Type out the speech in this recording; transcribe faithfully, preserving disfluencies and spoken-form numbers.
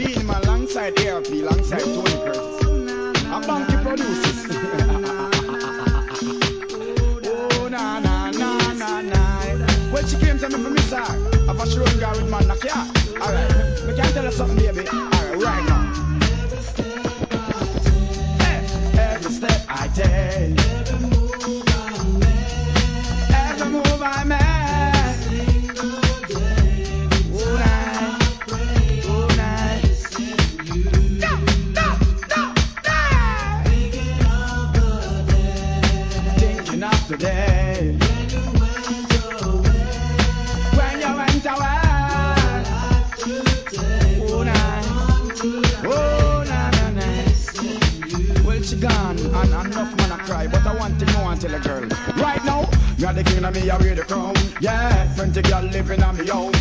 deal man alongside A R P, alongside Tony Curtis. A bunky producers. Oh, na na na na na. Well, she came to me from Miss R. I've a showing guy with man knock ya. Alright, we can tell her something, baby. Alright, right now. Hey, every step I take, every move I make, every move I make. Today, when you went away, when you went away, oh na, oh na na na. Well, she gone, and enough man I cry, but I want to know and tell a girl. Right now, me are the king of me, I wear the crown. Yeah, plenty girl living on me own.